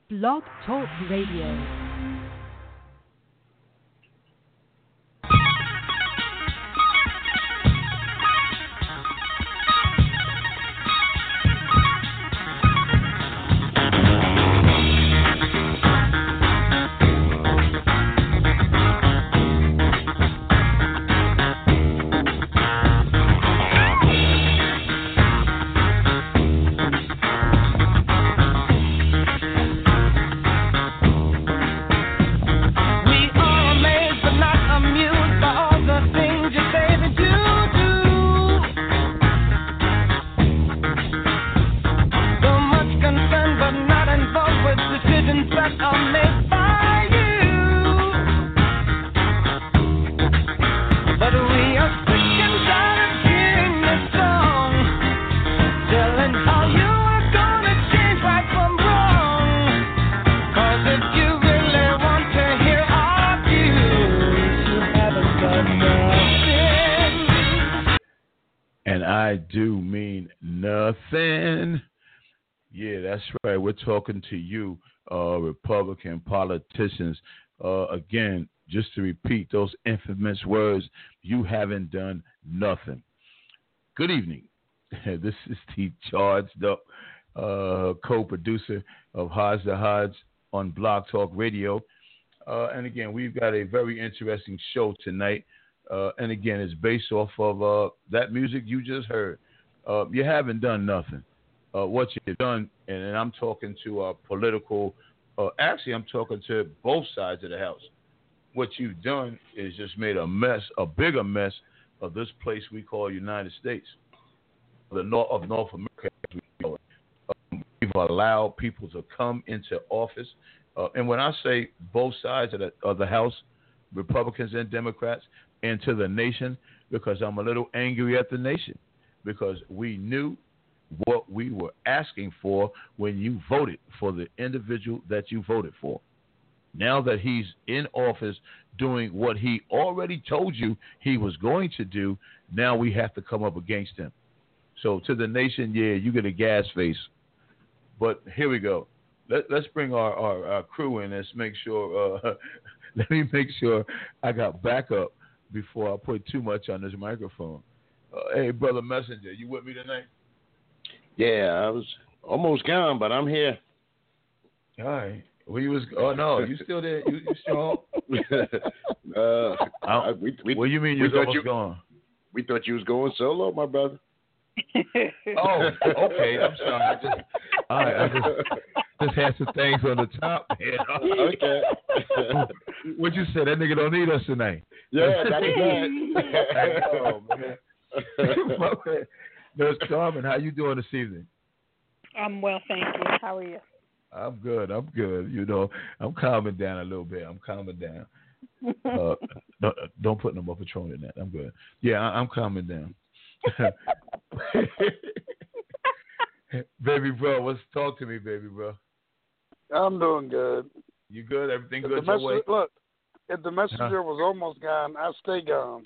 Blog Talk Radio. We're talking to you, Republican politicians. Again, just to repeat those infamous words, you haven't done nothing. Good evening. This is the charged up co-producer of Hodge to Hodge on Blog Talk Radio. And again, we've got a very interesting show tonight. And again, it's based off of that music you just heard. You haven't done nothing. What you've done, and I'm talking to political, actually I'm talking to both sides of the house. What you've done is just made a mess, a bigger mess of this place we call United States, the North America, as we call it. We've allowed people to come into office. And when I say both sides of the house, Republicans and Democrats, and to the nation, because I'm a little angry at the nation, because we knew what we were asking for when you voted for the individual that you voted for. Now that he's in office doing what he already told you he was going to do, now we have to come up against him. So to the nation, yeah, you get a gas face. But here we go. Let's bring our crew in. Let's make sure. Let me make sure I got backup before I put too much on this microphone. Hey, Brother Messenger, you with me tonight? Yeah, I was almost gone, but I'm here. All right. Well, you was. Oh no, you still there? You strong? What do you mean you almost gone? We thought you was going solo, my brother. Oh, okay. I'm sorry. I just had some things on the top. Okay. What you said? That nigga don't need us tonight. Yeah, that's right. Oh man. Nurse Carmen, how you doing this evening? I'm well, thank you. How are you? I'm good. You know, I'm calming down a little bit. I'm calming down. Don't put no more Patron in that. I'm good. Yeah, I'm calming down. Baby bro, talk to me, baby bro. I'm doing good. You good? Everything good your way? Look, if the messenger was almost gone, I stay gone.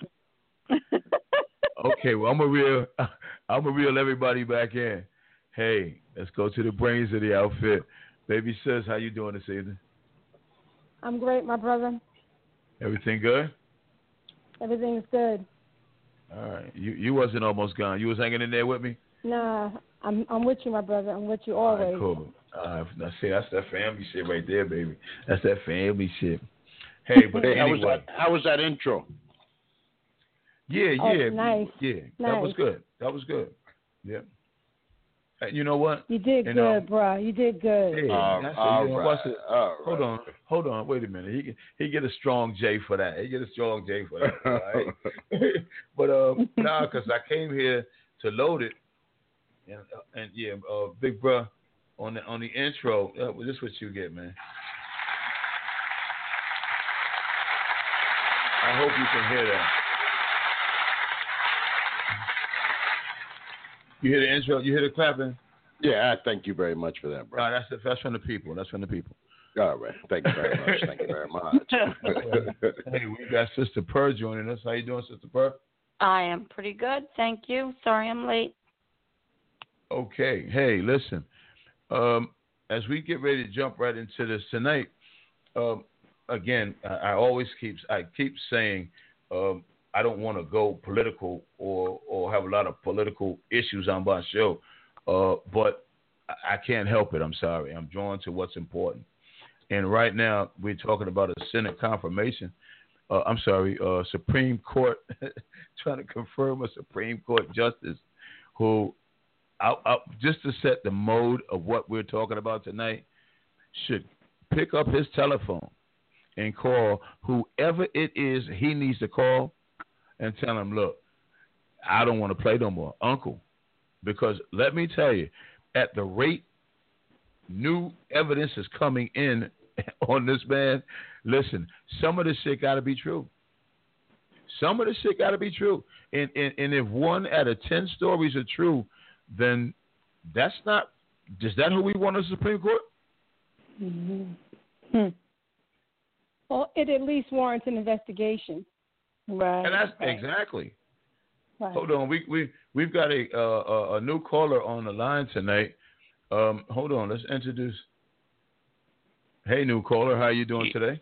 Okay, well, I'm gonna reel everybody back in. Hey, let's go to the brains of the outfit. Baby sis, how you doing this evening? I'm great, my brother. Everything good? Everything's good. All right. You wasn't almost gone. You was hanging in there with me? Nah, I'm with you, my brother. I'm with you always. All right, cool. Now, see, that's that family shit right there, baby. That's that family shit. Hey, but anyway. How was that intro? Yeah. Nice. Yeah, nice. That was good. Yeah. You know what? You did good, bro. You did good. Yeah, right. Hold on. Wait a minute. He get a strong J for that. All right? But because I came here to load it, and yeah, big bro, on the intro, this is what you get, man. I hope you can hear that. You hear the intro? You hear the clapping? Yeah, thank you very much for that, bro. No, that's from the people. All right. Thank you very much. Hey, we got Sister Purr joining us. How you doing, Sister Purr? I am pretty good, thank you. Sorry I'm late. Okay. Hey, listen. as we get ready to jump right into this tonight, again, I keep saying I don't want to go political or have a lot of political issues on my show, but I can't help it. I'm sorry. I'm drawn to what's important. And right now, we're talking about a Senate confirmation. Supreme Court, trying to confirm a Supreme Court justice who, just to set the mode of what we're talking about tonight, should pick up his telephone and call whoever it is he needs to call and tell him, look, I don't want to play no more, Uncle. Because let me tell you, at the rate new evidence is coming in on this man, listen, some of this shit got to be true. Some of this shit got to be true. And if 1 out of 10 stories are true, then is that who we want on the Supreme Court? Mm-hmm. Well, it at least warrants an investigation. Right. And that's exactly. Right. Hold on. We've got a new caller on the line tonight. Hold on. Let's introduce. Hey, new caller. How you doing today?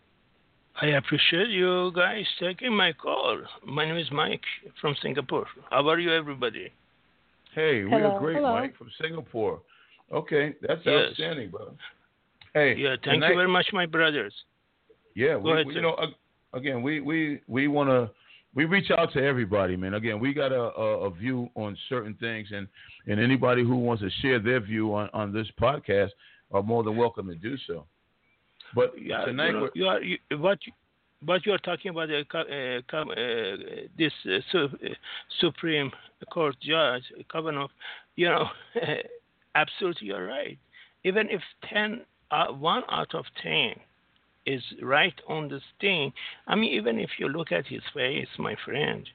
I appreciate you guys taking my call. My name is Mike from Singapore. How are you, everybody? Hey, we are great, Hello. Mike from Singapore. Okay, that's outstanding, brother. Hey, yeah, thank you very much, my brothers. Yeah, Go ahead, again, we want to. We reach out to everybody, man. Again, we got a view on certain things, and anybody who wants to share their view on this podcast are more than welcome to do so. But tonight, what you are talking about this Supreme Court judge Kavanaugh, absolutely you're right. Even if 1 out of 10 is right on this thing, I mean, even if you look at his face, my friend,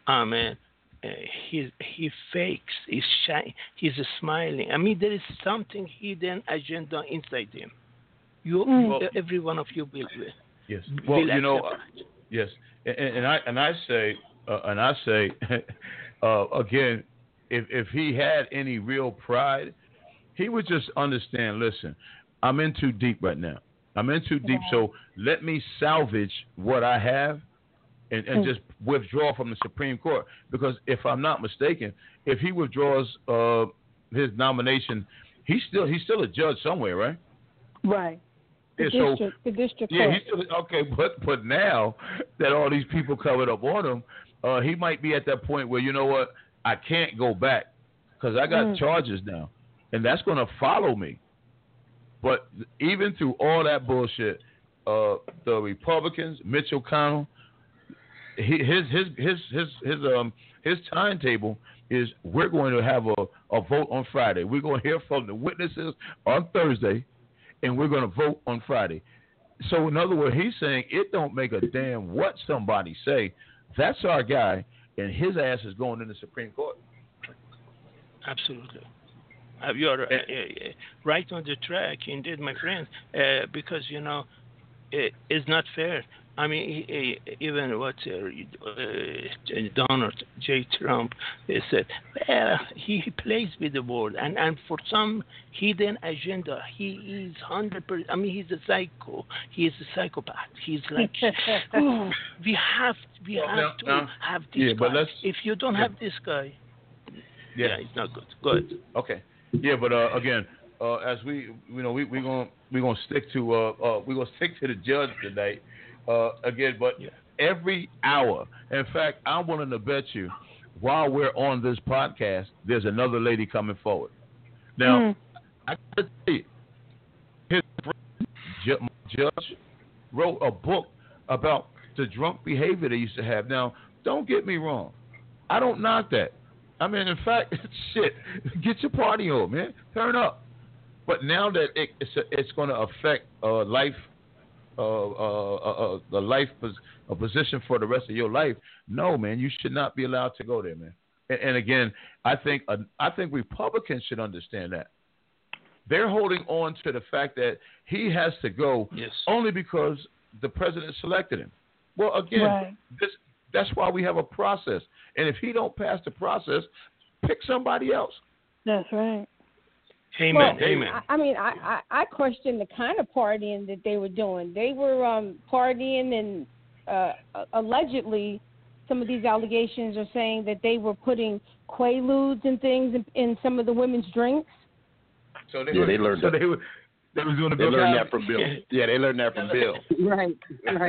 he fakes, he's shy, he's smiling. I mean, there is something hidden agenda inside him. Every one of you will. Yes. Well, will yes, and I say again, if he had any real pride, he would just understand. Listen, I'm in too deep right now. I'm in too deep, so let me salvage what I have and just withdraw from the Supreme Court. Because if I'm not mistaken, if he withdraws his nomination, he's still a judge somewhere, right? Right. The district yeah, court. he's still okay. But now that all these people covered up on him, he might be at that point where, you know what, I can't go back because I got charges now, and that's going to follow me. But even through all that bullshit, the Republicans, Mitch McConnell, his timetable is we're going to have a vote on Friday. We're going to hear from the witnesses on Thursday, and we're going to vote on Friday. So in other words, he's saying it don't make a damn what somebody say. That's our guy, and his ass is going in the Supreme Court. Absolutely. You're right on the track, indeed, my friend, because, it's not fair. I mean, even what Donald J. Trump said, well, he plays with the word, and for some hidden agenda, he is 100%. I mean, he's a psycho. He is a psychopath. He's like, we have to have this guy. If you don't have this guy, it's not good. Go ahead. Okay. Yeah, but again, as we're gonna stick to the judge tonight. Again, but every hour. In fact, I'm willing to bet you, while we're on this podcast, there's another lady coming forward. Now, I gotta tell you, his friend, judge wrote a book about the drunk behavior they used to have. Now, don't get me wrong, I don't knock that. I mean, in fact, shit, get your party on, man. Turn up. But now that it's going to affect life, a position for the rest of your life, no, man, you should not be allowed to go there, man. And again, I think Republicans should understand that. They're holding on to the fact that he has to go only because the president selected him. Well, again, that's why we have a process. And if he don't pass the process, pick somebody else. That's right. Amen. Well, Amen. I question the kind of partying that they were doing. They were partying, and allegedly, some of these allegations are saying that they were putting Quaaludes and things in some of the women's drinks. So they they learned that. They was doing the They Bill learned Cosby. that from Bill. Yeah, they learned that from Bill. Right.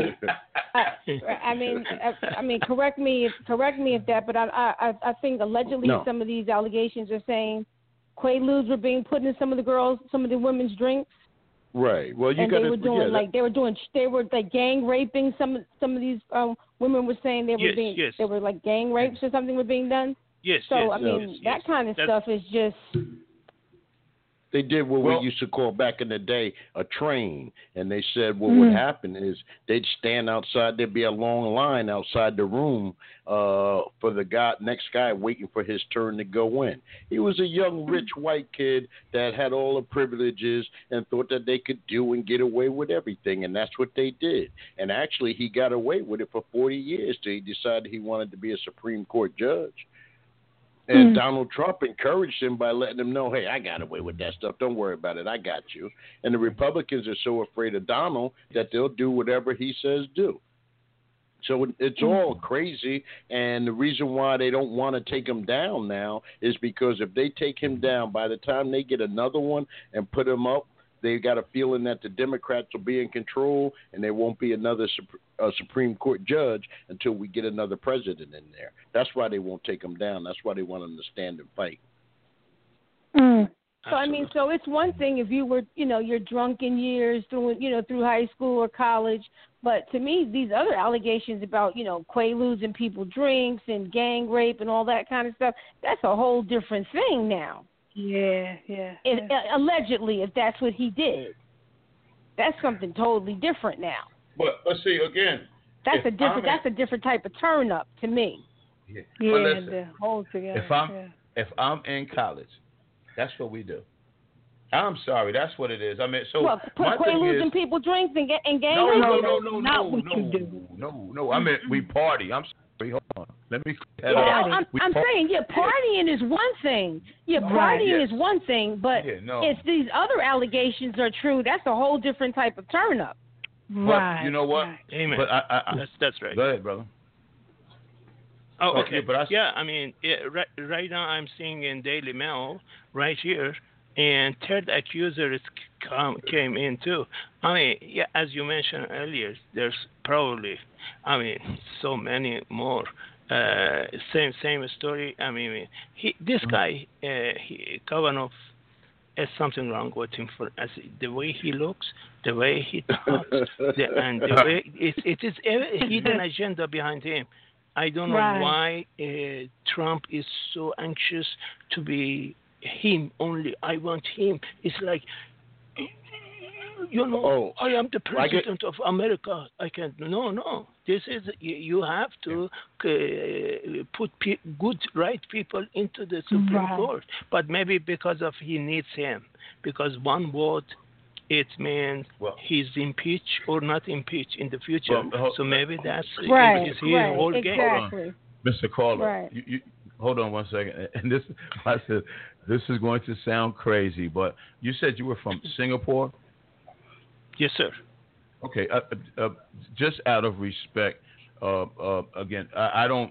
I mean, correct me if that, but I think allegedly some of these allegations are saying Quaaludes were being put in some of the women's drinks. Right. Well, they were doing they were gang raping some of these women were saying they were like gang rapes or something were being done. Yes. So yes, that kind of stuff is just. They did what we used to call back in the day a train, and they said what would happen is they'd stand outside. There'd be a long line outside the room for the next guy waiting for his turn to go in. He was a young, rich white kid that had all the privileges and thought that they could do and get away with everything, and that's what they did. And actually, he got away with it for 40 years till he decided he wanted to be a Supreme Court judge. And Donald Trump encouraged him by letting him know, hey, I got away with that stuff. Don't worry about it. I got you. And the Republicans are so afraid of Donald that they'll do whatever he says do. So it's all crazy. And the reason why they don't want to take him down now is because if they take him down, by the time they get another one and put him up, they got a feeling that the Democrats will be in control and there won't be another Supreme Court judge until we get another president in there. That's why they won't take him down. That's why they want him to stand and fight. So so it's one thing if you were, your drunken years through high school or college, but to me these other allegations about, Quaaludes and people drinks and gang rape and all that kind of stuff, that's a whole different thing now. Yeah. Allegedly, if that's what he did, that's something totally different now. But see again, that's a different type of turn up to me. Yeah. Listen, the whole together. If I'm in college, that's what we do. I'm sorry, that's what it is. I mean, so put Quaaludes in people drinks and gang rape. No. I mean, we party. I'm sorry. Hold on. Let me. I'm saying, partying is one thing. Partying is one thing, but if these other allegations are true, that's a whole different type of turn up. But you know what? Right. Amen. But that's right. Go ahead, brother. Oh, okay. Right now I'm seeing in Daily Mail right here, and third accuser came in too. I mean, as you mentioned earlier, there's probably, so many more. Same story. I mean, this guy, Kavanaugh, there's something wrong with him the way he looks, the way he talks, and the way it is a hidden agenda behind him. I don't know why Trump is so anxious to be him only. I want him. It's like, I am the president of America. I can't. No. This is, you have to put good, right people into the Supreme Court. But maybe because of he needs him. Because one vote, it means he's impeached or not impeached in the future. So maybe that's his whole game. Mr. Caller, you hold on one second. And this is going to sound crazy, but you said you were from Singapore? Yes, sir. Okay. Just out of respect, again, I don't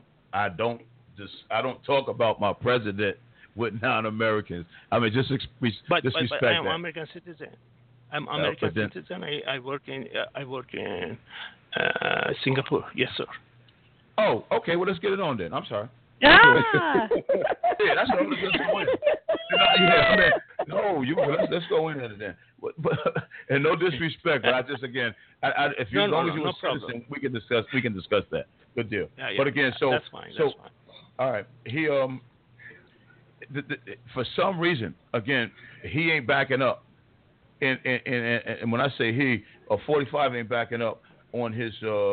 talk about my president with non-Americans. I mean, just respect but that. I'm American citizen. I'm American citizen. I work in Singapore. Yes, sir. Oh, okay. Well, let's get it on then. I'm sorry. Yeah, that's what I'm going to go in. Let's go in there then. But and no disrespect, but I just as long as you're a citizen, we can discuss that. Good deal. Yeah, but again, that's fine. That's fine. All right. He for some reason, again, he ain't backing up. And when I say he, 45 ain't backing up on his.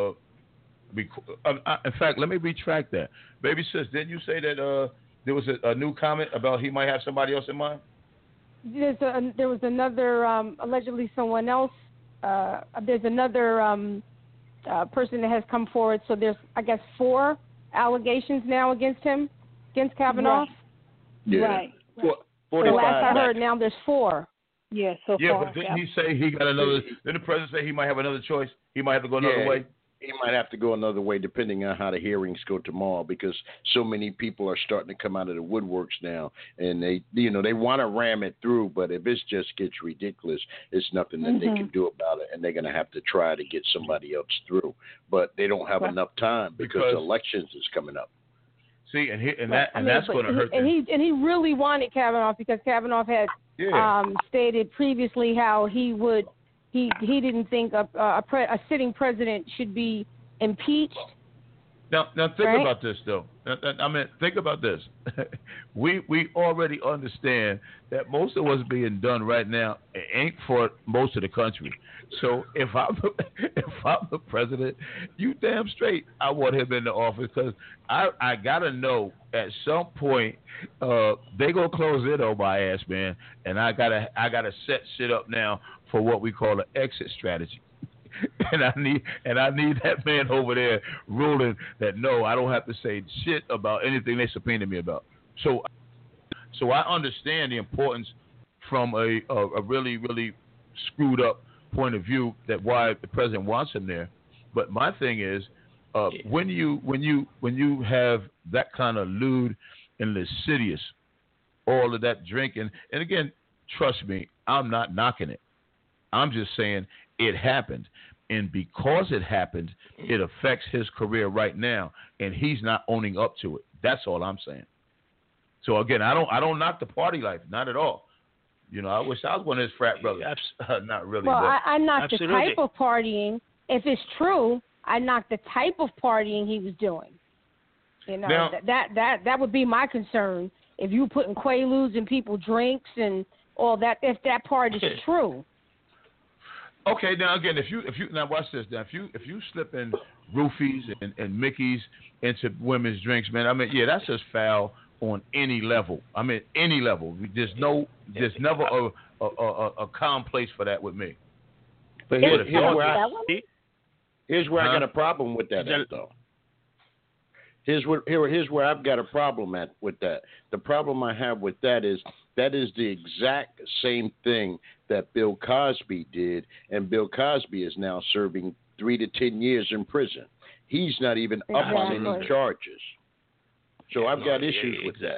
In fact, let me retract that. Baby sis, didn't you say that there was a new comment about he might have somebody else in mind? There was another, allegedly someone else. There's another person that has come forward. So there's, I guess, 4 allegations now against him, against Kavanaugh. Yeah. Right. The last I 45 heard, now there's 4. Yeah, so Yeah, far. but didn't he say he got another? Didn't the president say he might have another choice? He might have to go another way. He might have to go another way depending on how the hearings go tomorrow, because so many people are starting to come out of the woodworks now, and they want to ram it through. But if it just gets ridiculous, it's nothing that they can do about it, and they're going to have to try to get somebody else through. But they don't have enough time because elections is coming up. See, that's going to hurt them. And he really wanted Kavanaugh because Kavanaugh had stated previously how he didn't think a sitting president should be impeached. Now think about this though. Think about this. we already understand that most of what's being done right now ain't for most of the country. So if I'm the president, you damn straight I want him in the office, because I gotta know at some point they gonna close in on my ass, man, and I gotta set shit up now for what we call an exit strategy. And I need that man over there ruling that no, I don't have to say shit about anything they subpoenaed me about. So I understand the importance from a really, really screwed up point of view that why the president wants him there. But my thing is, when you have that kind of lewd and lascivious, all of that drinking, and again, trust me, I'm not knocking it. I'm just saying it happened. And because it happened, it affects his career right now, and he's not owning up to it. That's all I'm saying. So again, I don't knock the party life, not at all. I wish I was one of his frat brothers. Not really. Well, but I knock the type of partying. If it's true, I knock the type of partying he was doing. Now, that would be my concern. If you putting quaaludes in people's drinks and all that, if that part is true. Okay, now again, if you now watch this. Now, if you slip in roofies and Mickeys into women's drinks, man, that's just foul on any level. Any level. There's never a calm place for that with me. But here's where I got a problem with that, though. Here's where I've got a problem with that. The problem I have with that is the exact same thing that Bill Cosby did, and Bill Cosby is now serving 3 to 10 years in prison. He's not even up on any charges. So I've got issues with that.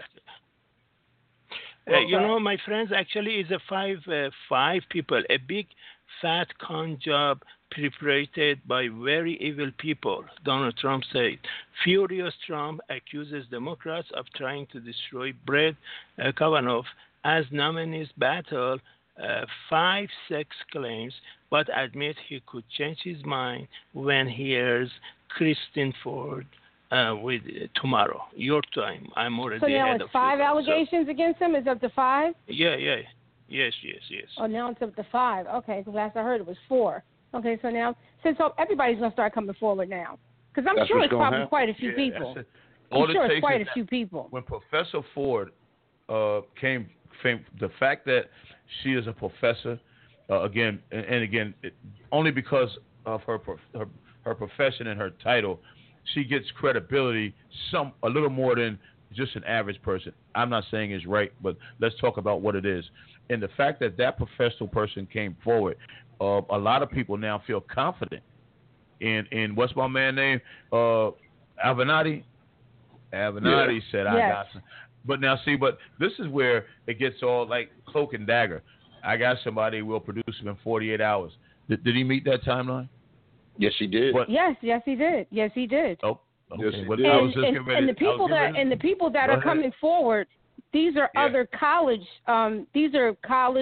My friends, actually is a five people, a big fat con job perpetrated by very evil people, Donald Trump said. Furious Trump accuses Democrats of trying to destroy Brett Kavanaugh as nominees battle 5 sex claims, but admit he could change his mind when he hears Christine Ford with tomorrow. Your time. I'm already So now ahead it's of 5 you. allegations against him? Is up to 5? Yeah. Yes. Oh, now it's up to 5. Okay, because last I heard it was 4. Okay, so now, since everybody's going to start coming forward now. Because I'm sure it's probably quite a few people. I'm sure it's quite a few people. When Professor Ford came, the fact that she is a professor, again, only because of her profession and her title, she gets credibility a little more than just an average person. I'm not saying it's right, but let's talk about what it is. And the fact that professional person came forward, a lot of people now feel confident in what's my man name? Avenatti? Avenatti said, I got some. But this is where it gets all like cloak and dagger. I got somebody who will produce him in 48 hours. Did he meet that timeline? Yes, he did. Yes, he did. Yes, he did. Oh, okay. Yes, he did. And the people that are coming forward, these are other college. These were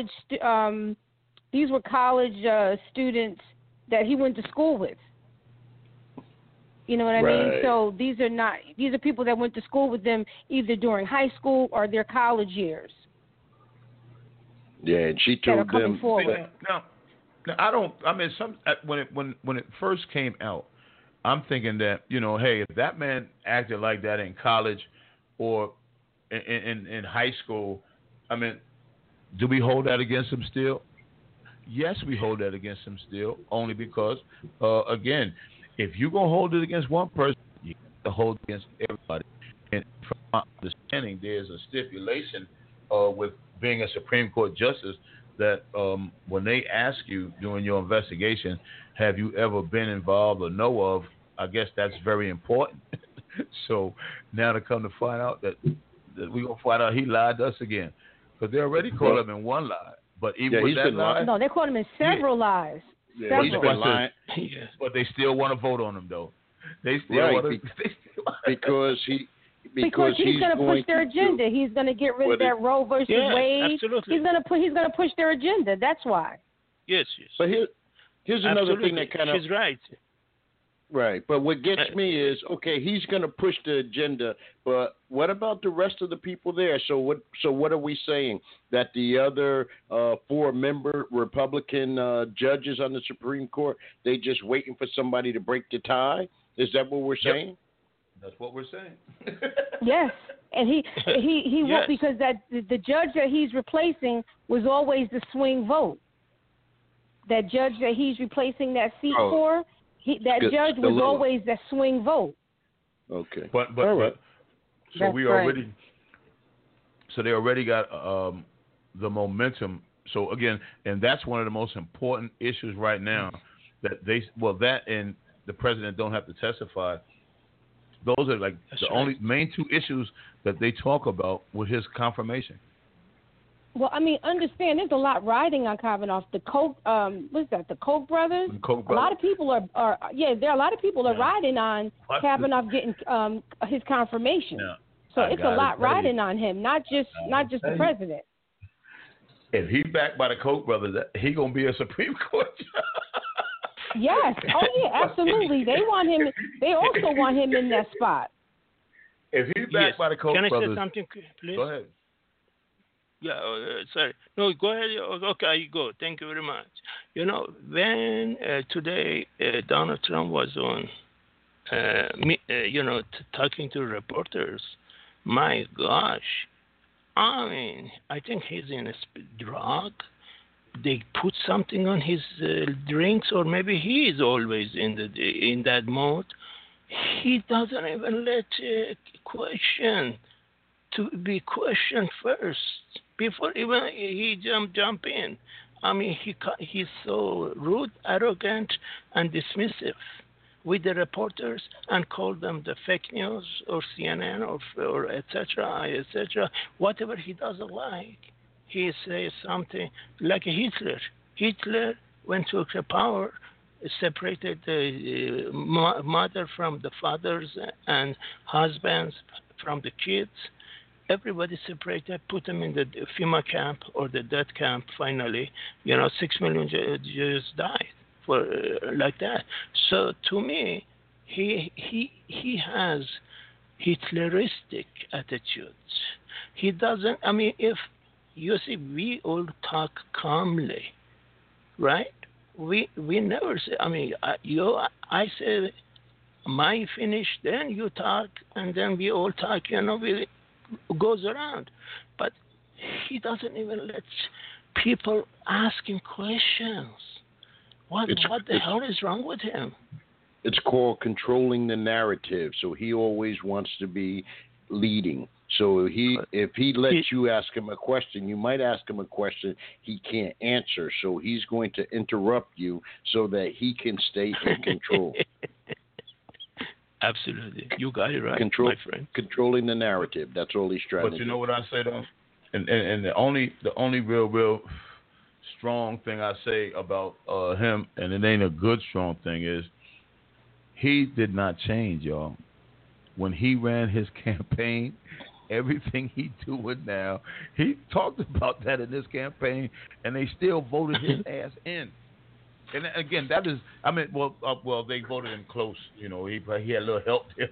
college students that he went to school with. You know what I mean? So these are people that went to school with them either during high school or their college years. Yeah, and she told them. When it first came out, I'm thinking that, hey, if that man acted like that in college or in high school, do we hold that against him still? Yes, we hold that against him still, only because, again, if you're going to hold it against one person, you have to hold it against everybody. And from my understanding, there's a stipulation with being a Supreme Court justice, that when they ask you during your investigation, have you ever been involved or know of, I guess that's very important. So now to come to find out that we're going to find out he lied to us again. Because they already caught him in one lie. But even with that lie. No, they caught him in several lies. Yeah, he's been lying. But they still want to vote on him, though. They still want to. Because he's going to push their agenda. He's going to get rid of that Roe versus Wade. Absolutely. He's going to push their agenda. That's why. Yes. But here's another thing that kind of. She's right. Right, but what gets me is, okay, he's going to push the agenda, but what about the rest of the people there? So what are we saying? That the other 4-member Republican judges on the Supreme Court, they just waiting for somebody to break the tie? Is that what we're saying? Yep. That's what we're saying. Yes, and he Yes. won't, because that the judge that he's replacing was always the swing vote. That judge that he's replacing that seat for. That judge was always the swing vote. Okay. But so we already, so they already got the momentum. So again, and that's one of the most important issues right now, that that and the president don't have to testify. Those are like the only main 2 issues that they talk about with his confirmation. Well, I mean, understand there's a lot riding on Kavanaugh. The Koch, what's that? The Koch brothers. A lot of people are there are a lot of people are riding on Kavanaugh getting his confirmation. Yeah. So it's a lot riding on him, not just the president. If he's backed by the Koch brothers, he gonna be a Supreme Court judge. Yes. Oh yeah, absolutely. They want him. They also want him in that spot. If he's backed by the Koch brothers, can I say something, please? Go ahead. Yeah, sorry. No, go ahead. Okay, you go. Thank you very much. You know, when today Donald Trump was on, talking to reporters, my gosh, I mean, I think he's in a drug. They put something on his drinks, or maybe he is always in that mode. He doesn't even let question to be questioned first before even he jump in. I mean, he's so rude, arrogant, and dismissive with the reporters, and call them the fake news or CNN or etc., whatever he doesn't like. He says something like Hitler. Hitler, when took the power, separated the mother from the fathers and husbands from the kids. Everybody separated, put them in the FEMA camp or the death camp. Finally, 6 million Jews died for like that. So to me, he has Hitleristic attitudes. He doesn't. I mean, if you see, we all talk calmly, right? We never say. I mean, I say my finish, then you talk, and then we all talk. We goes around, but he doesn't even let people asking questions. What the hell is wrong with him? It's called controlling the narrative. So he always wants to be leading. So if he lets you ask him a question, you might ask him a question he can't answer. So he's going to interrupt you so that he can stay in control. Absolutely. You got it right, my friend. Controlling the narrative. That's all he's trying to do. But you know what I say, though? And the only real strong thing I say about him, and it ain't a good strong thing, is he did not change, y'all. When he ran his campaign, everything he doing now, he talked about that in his campaign, and they still voted his ass in. And again, that is, I mean, well, they voted him close. He had a little help there,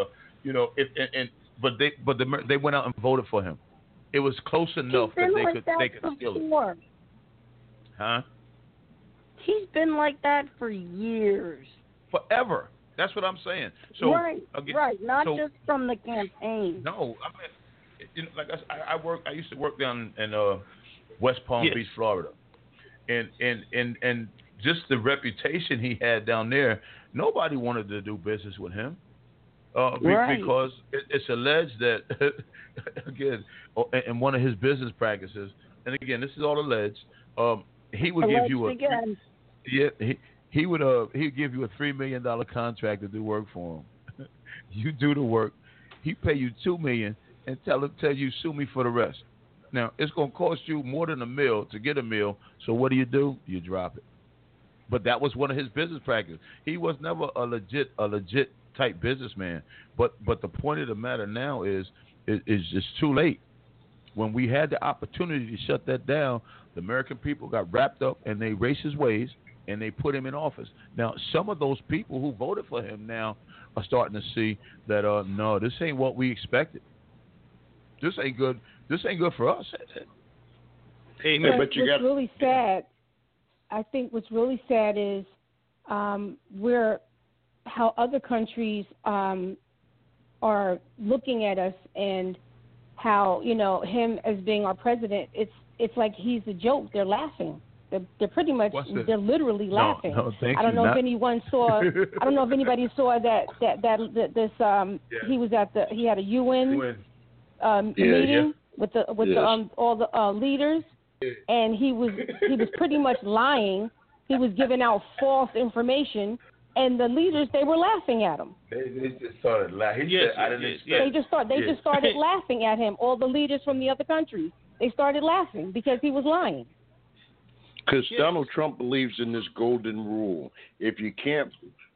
but they went out and voted for him. It was close enough that they could steal it. Huh? He's been like that for years. Forever. That's what I'm saying. So right, again, right. Not just from the campaign. No, I mean, like I used to work down in West Palm Beach, Florida, and just the reputation he had down there, nobody wanted to do business with him. Right. because it's alleged that, again, in one of his business practices, and again, this is all alleged, he would give you he'd give you a $3 million contract to do work for him. You do the work, he pay you $2 million, and tell you sue me for the rest. Now it's going to cost you more than a mill to get a mill. So what do? You drop it. But that was one of his business practices. He was never a legit type businessman. But the point of the matter now is it's too late. When we had the opportunity to shut that down, the American people got wrapped up in their racist ways, and they put him in office. Now, some of those people who voted for him now are starting to see that, no, this ain't what we expected. This ain't good. This ain't good for us. Amen. But But you what's got really sad, I think what's really sad is how other countries are looking at us, and how, him as being our president, it's like he's a joke. They're laughing. They're pretty much, they're literally laughing. No, thank I don't you. know if anyone saw. I don't know if anybody saw that he was at he had a UN meeting with all the leaders, and he was pretty much lying. He was giving out false information, and the leaders, they were laughing at him. They just started laughing. They just started laughing at him. All the leaders from the other countries, they started laughing because he was lying. Because Donald Trump believes in this golden rule: if you can't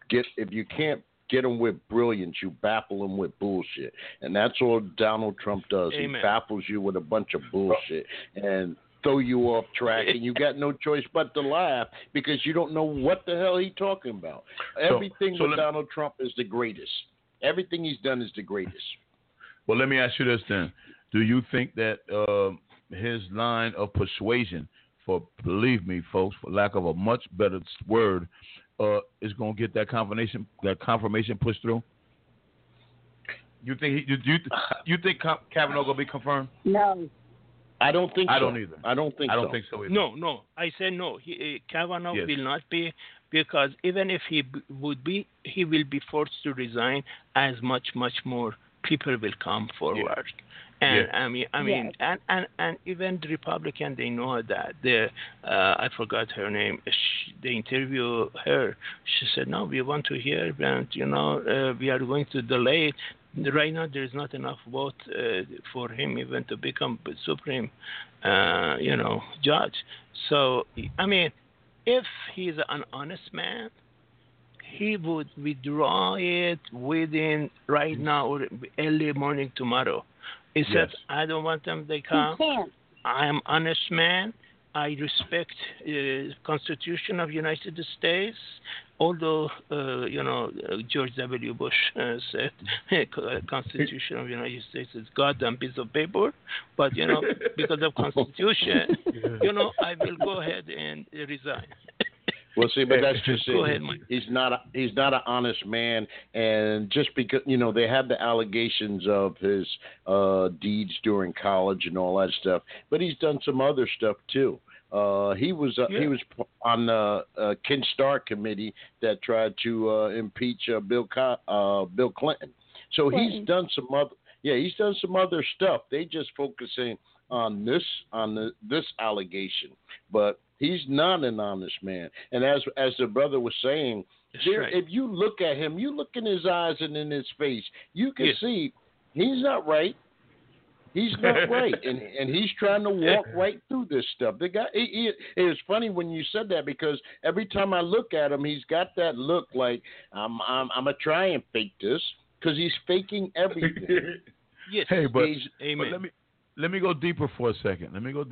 get them with brilliance, you baffle them with bullshit, and that's all Donald Trump does. Amen. He baffles you with a bunch of bullshit and throw you off track, and you got no choice but to laugh because you don't know what the hell he's talking about. Everything with Donald Trump is the greatest. Everything he's done is the greatest. Well, let me ask you this then: do you think that his line of persuasion, believe me, folks, for lack of a much better word, is going to get that confirmation pushed through? You think you think Kavanaugh going to be confirmed? No. I don't think so. I don't either. I don't think so either. No. I said no. Kavanaugh will not be, because even if he would be, he will be forced to resign, as much more people will come forward. Yeah. And yeah. I mean, and even the Republican, they know that. I forgot her name. They interview her. She said, "No, we want to hear, and we are going to delay it. Right now, there is not enough vote for him even to become Supreme, judge. So, I mean, if he's an honest man, he would withdraw it within right now or early morning tomorrow. He said, I don't want them to come. I am honest man. I respect Constitution of United States. Although, George W. Bush said Constitution of United States is goddamn piece of paper. But, because of Constitution, I will go ahead and resign. Well, see, but that's just Go it. ahead, Mike. He's not an honest man, and just because they have the allegations of his deeds during college and all that stuff, but he's done some other stuff too. He was on the Ken Starr committee that tried to impeach Bill Clinton. So he's done some other stuff. They just focusing on this allegation, but he's not an honest man. And as the brother was saying, if you look at him, you look in his eyes and in his face, you can see he's not right. He's not right, and he's trying to walk right through this stuff. The guy, it was funny when you said that, because every time I look at him, he's got that look like I'm gonna try and fake this, because he's faking everything. Yes. Hey, but Amen. let me go deeper for a second.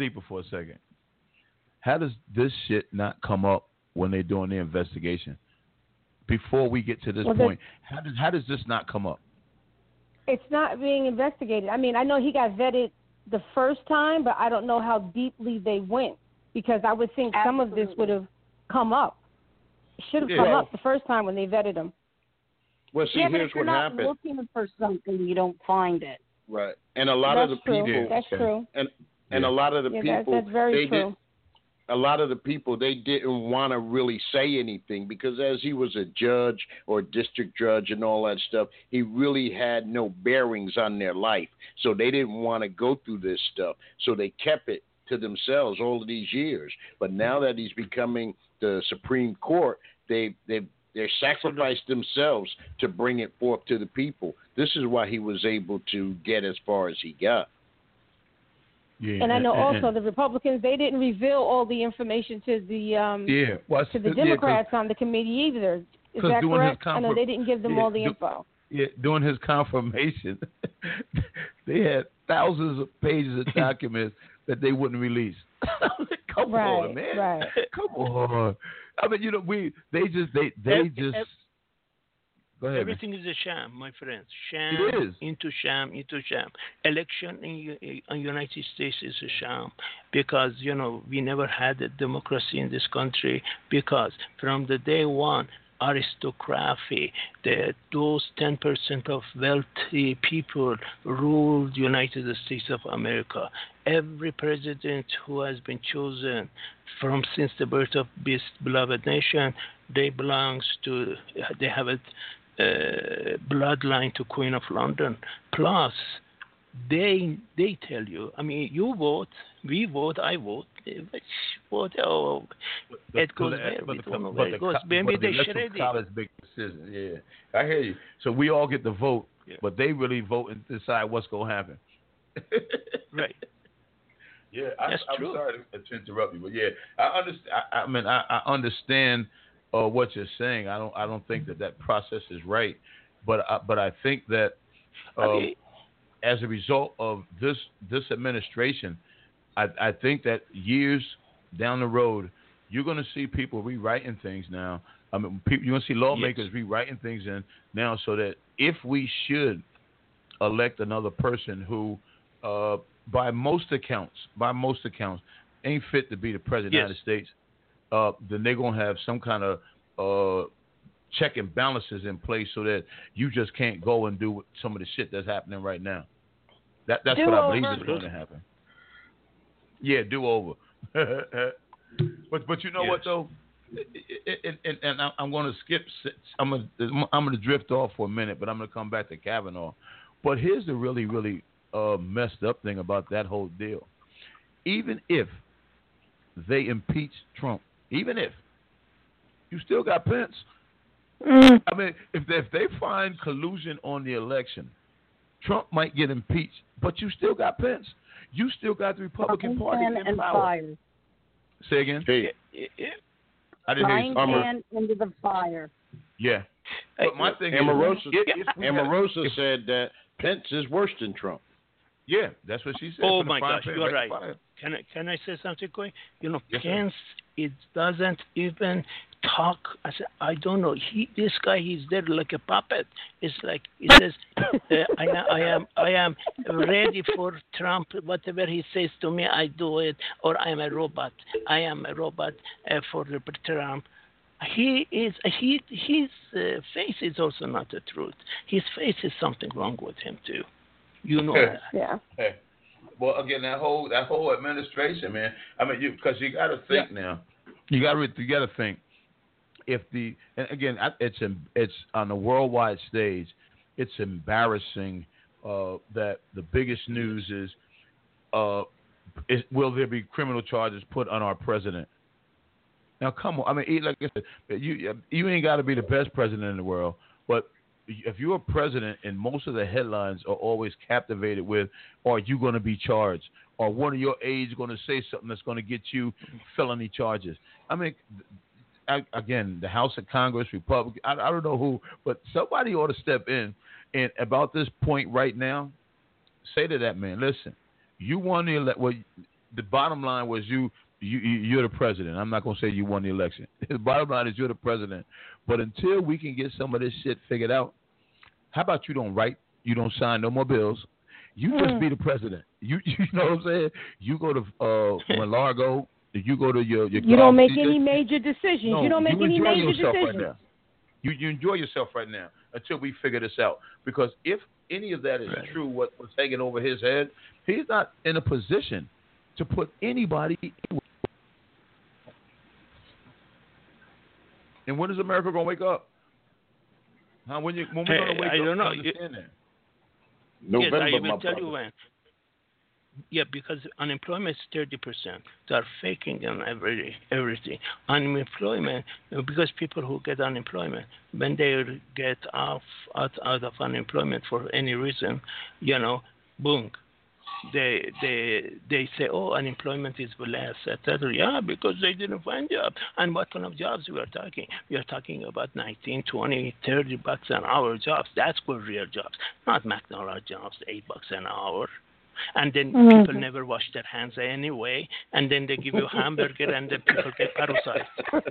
How does this shit not come up when they're doing the investigation? Before we get to this point, how does this not come up? It's not being investigated. I mean, I know he got vetted the first time, but I don't know how deeply they went, because I would think some of this would have come up. It should have come up the first time when they vetted him. Well, see, here's what happened. If you're not looking for something, you don't find it. Right, and a lot of the people. That's true. And a lot of the people. That's very true. a lot of the people, they didn't want to really say anything because as he was a judge or district judge and all that stuff, he really had no bearings on their life. So they didn't want to go through this stuff. So they kept it to themselves all of these years. But now that he's becoming the Supreme Court, they sacrificed themselves to bring it forth to the people. This is why he was able to get as far as he got. Yeah, and I know also the Republicans, they didn't reveal all the information to the to the Democrats on the committee either. Is that correct? I know they didn't give them all the info. Yeah, during his confirmation, they had thousands of pages of documents that they wouldn't release. Come on, man. Right. Come on. I mean, they just. Go ahead, everything is a sham, my friends. Sham it is. into sham into sham. Election in United States is a sham because we never had a democracy in this country because from the day one, aristocracy, those 10% of wealthy people ruled United States of America. Every president who has been chosen since the birth of this beloved nation, they have a bloodline to Queen of London. Plus, they tell you. I mean, you vote, we vote, I vote. It goes there. We don't know where it goes. Maybe they shred it. College big decision. Yeah, I hear you. So we all get to vote, but they really vote and decide what's going to happen. Right. Yeah, I'm sorry to interrupt you, but yeah, I understand. I understand what you're saying. I don't think that process is right, but I think that as a result of this administration, I think that years down the road, you're going to see people rewriting things now. I mean, you're going to see lawmakers rewriting things in now, so that if we should elect another person who, by most accounts, ain't fit to be the president of the United States, then they're going to have some kind of check and balances in place so that you just can't go and do some of the shit that's happening right now. That's what I believe is going to happen. Yeah, do over. but you know what though, and I'm going to skip. I'm going to drift off for a minute, but I'm going to come back to Kavanaugh. But here's the really messed up thing about that whole deal. Even if they impeach Trump, even if you still got Pence. I mean, if they find collusion on the election, Trump might get impeached, but you still got Pence. You still got the Republican Party in power. Fire. Say again? I didn't hear you. Pan into the fire. Yeah. But my thing Omarosa said that Pence is worse than Trump. Yeah, that's what she said. Oh my gosh, you're right. Can I say something quick? Pence, it doesn't even talk. I don't know. This guy, he's there like a puppet. It's like he says, I am ready for Trump. Whatever he says to me, I do it. Or I am a robot. I am a robot for Trump. His face is also not the truth. His face is something wrong with him too. You know that. Yeah. Hey. Well, again, that whole administration, man. I mean, because you got to think now. You got to think. And again, it's on the worldwide stage. It's embarrassing that the biggest news is will there be criminal charges put on our president? Now, come on. I mean, like I said, you ain't got to be the best president in the world, but if you're a president and most of the headlines are always captivated with, are you going to be charged? Or one of your aides going to say something that's going to get you felony charges? I mean, again, the House of Congress, Republican, I don't know who, but somebody ought to step in. And about this point right now, say to that man, listen, you won the election. Well, the bottom line was you're the president. I'm not going to say you won the election. The bottom line is you're the president. But until we can get some of this shit figured out, how about you don't write, you don't sign no more bills, you just be the president. You know what I'm saying? You go to Mar-a-Lago, you go to your you don't make any major decisions. No, you don't make any major decisions. Right now. You enjoy yourself right now until we figure this out. Because if any of that is true, what was hanging over his head, he's not in a position to put anybody anywhere. And when is America going to wake up? When we going to wake up? I don't know. Understand that? November, yes, I will my tell brother. you when. Yeah, because unemployment is 30%. They are faking on everything. Unemployment, because people who get unemployment, when they get out of unemployment for any reason, boom, they say, oh, unemployment is less, etc. Yeah, because they didn't find jobs. And what kind of jobs we are talking? We are talking about 19, 20, 30 bucks an hour jobs. That's good real jobs, not McDonald's jobs, $8 an hour. And then people never wash their hands anyway, and then they give you a hamburger, and then people get parasites.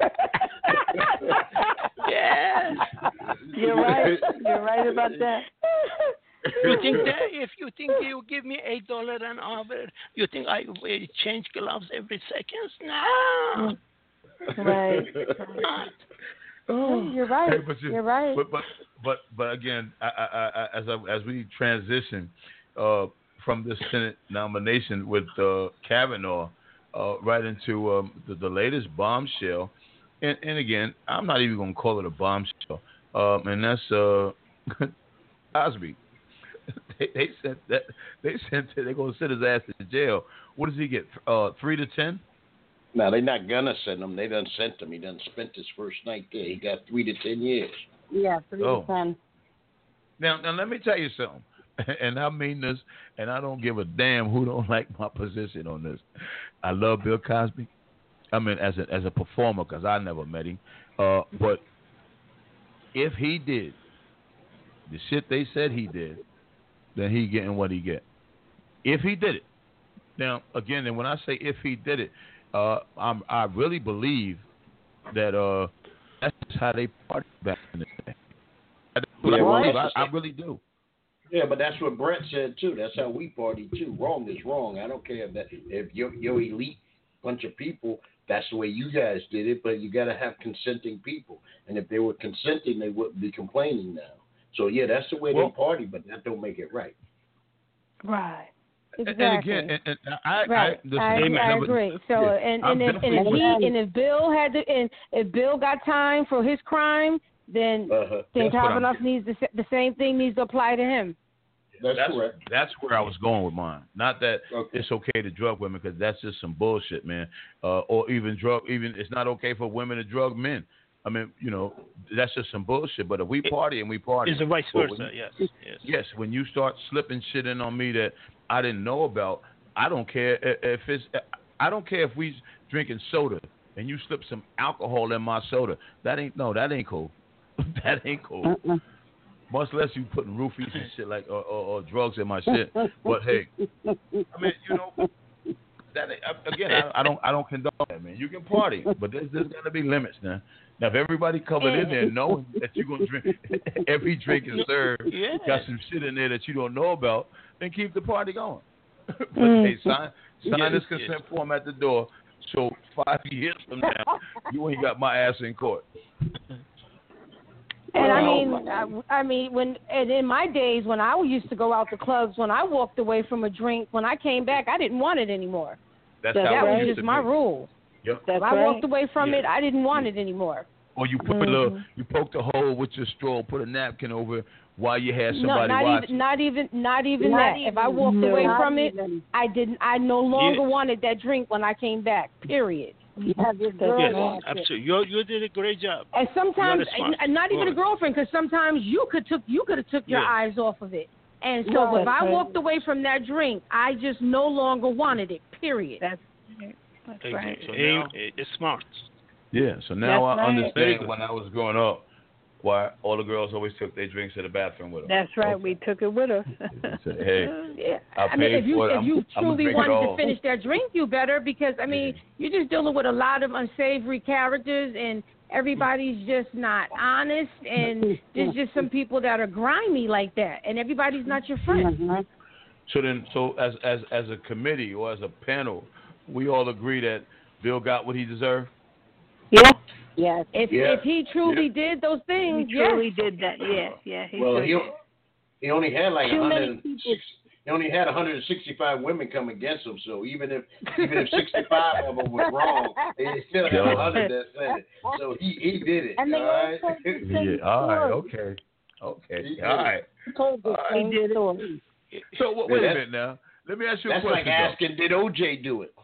Yes. You're right. You're right about that. You think that if you think you give me $8 an hour, you think I will change gloves every second? No. Right. Oh, you're right. Hey, you're right. But again, as we transition from this Senate nomination with Kavanaugh right into the latest bombshell, and again, I'm not even going to call it a bombshell, and that's Cosby. They said that they're going to send his ass to jail. What does he get? 3 to 10? No, they're not gonna send him. They done sent him. He done spent his first night there. He got 3 to 10 years. Yeah, 3 to 10. Now let me tell you something, and I mean this, and I don't give a damn who don't like my position on this. I love Bill Cosby. I mean, as a performer, because I never met him. But if he did the shit they said he did, then he getting what he get. If he did it. Now, again, and when I say if he did it, I really believe that that's how they partied back in the day. I really do. Yeah, but that's what Brent said too. That's how we party too. Wrong is wrong. I don't care if you're elite bunch of people. That's the way you guys did it. But you got to have consenting people. And if they were consenting, they wouldn't be complaining now. So yeah, that's the way they party. But that don't make it right. Right. Exactly. And again, and I agree. So, if Bill if Bill got time for his crime, then Kavanaugh needs the same thing needs to apply to him. That's correct. That's where I was going with mine. Not that it's okay to drug women, because that's just some bullshit, man. Or even it's not okay for women to drug men. I mean, that's just some bullshit. But if we party and we party, it's a vice versa. Yes. When you start slipping shit in on me that I didn't know about, I don't care if it's. I don't care if we drinking soda and you slip some alcohol in my soda. That ain't cool. That ain't cool. Much less you putting roofies and shit like or drugs in my shit. But hey, I mean, that again, I don't condone that, man. You can party, but there's got to be limits now. Now, if everybody covered in there knowing that you're gonna drink, every drink is served, got some shit in there that you don't know about, then keep the party going. But hey, sign this consent form at the door. So 5 years from now, you ain't got my ass in court. And I mean, in my days when I used to go out to clubs, when I walked away from a drink, when I came back, I didn't want it anymore. That was just my rule. Yep. If I walked away from it, I didn't want it anymore. Or you put you poked a hole with your straw, put a napkin over while you had somebody watching. Not even that. If I walked away from it, I no longer wanted that drink when I came back. Period. You have your girl. Yes, absolutely. You did a great job. And sometimes, and not even a girlfriend, because sometimes you could have took your eyes off of it. And so if I walked away from that drink, I just no longer wanted it. Period. That's right. So now, it's smart. Yeah. So now I understand when I was growing up why all the girls always took their drinks to the bathroom with them. That's right. We took it with us. Said, hey, I mean, if you truly wanted to finish that drink, you better, because I mean, you're just dealing with a lot of unsavory characters, and everybody's just not honest, and there's just some people that are grimy like that, and everybody's not your friend. Mm-hmm. So as a committee or as a panel, we all agree that Bill got what he deserved. Yeah. Yes. If he truly did those things, he truly did that. Yeah. He only had like He only had 165 women come against him. So even if 65 of them was wrong, they still had 100 that said it. So he did it. And they all all right. told the same Yeah. All right. story. Okay. All right. He told the same story. So wait a minute now. Let me ask you a That's question. like asking, did OJ do it?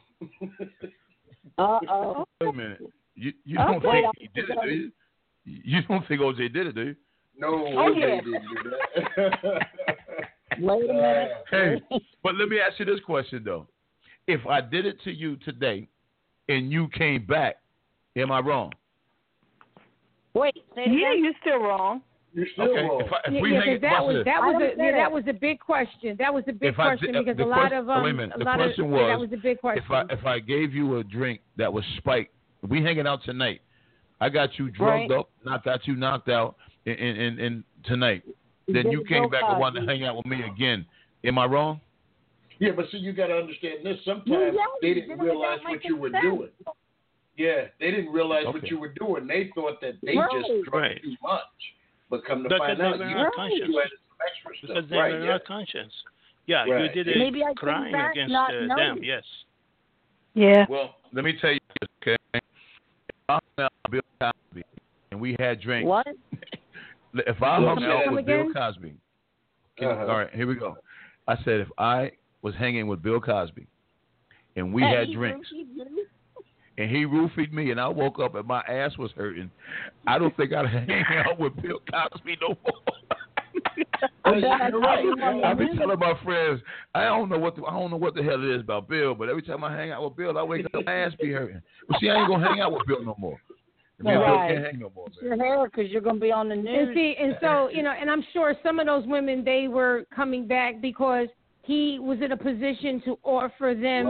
Uh-oh. Wait a minute. You don't think he did it, do you? You don't think OJ did it, do you? No, Oh, OJ yeah. didn't do that. Wait a minute. Hey, but let me ask you this question though: if I did it to you today, and you came back, am I wrong? Wait, say it Yeah, again? you're still wrong. You're still wrong. If we hang, That was a big question. That was a big question because a lot of wait a minute. The question was, that was a big question. if I gave you a drink that was spiked, we hanging out tonight. I got you drugged up, got you knocked out in tonight. Then you came back and wanted to hang out with me again. Am I wrong? Yeah, but see, you got to understand this. Sometimes they didn't realize what you were doing. Yeah, they didn't realize what you were doing. They thought that they just drank too much. But come to find out, you had some extra stuff. Because they were not conscious. Yeah, you did it Maybe I crying back, against not them, yes. Yeah. Well, let me tell you this, okay? If I hung out with Bill Cosby and we had drinks. What? If I hung out with again? Bill Cosby. All right, here we go. I said if I was hanging with Bill Cosby and we had drinks and he roofied me and I woke up and my ass was hurting, I don't think I'd hang out with Bill Cosby no more. I be telling my friends, I don't know what the hell it is about Bill, but every time I hang out with Bill, I wake up, my ass be hurting. But see, I ain't gonna hang out with Bill no more. Me and Bill can't hang no more. Your hair, because you're going to be on the news. And so and I'm sure some of those women, they were coming back because he was in a position to offer them,